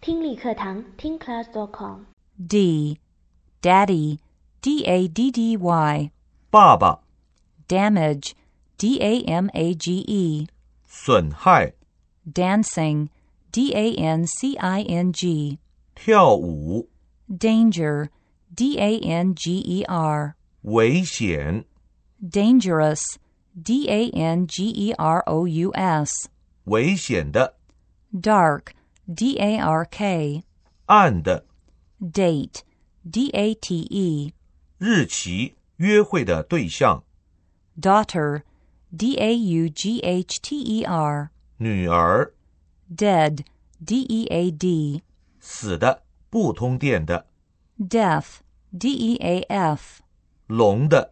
听力课堂听 class.com。 D. Daddy, D-A-D-D-Y. 爸爸。 Damage, D-A-M-A-G-E. 损害。 Dancing, D-A-N-C-I-N-G. 跳舞。 Danger, D-A-N-G-E-R. 危险。 Dangerous, D-A-N-G-E-R-O-U-S. 危险的。 Dark, D-A-R-K. 暗的。 Date, D-A-T-E. 日期，约会的对象。 Daughter, D-A-U-G-H-T-E-R. 女儿。 Dead, D-E-A-D. 死的，不通电的。 Deaf, D-E-A-F. 聋的。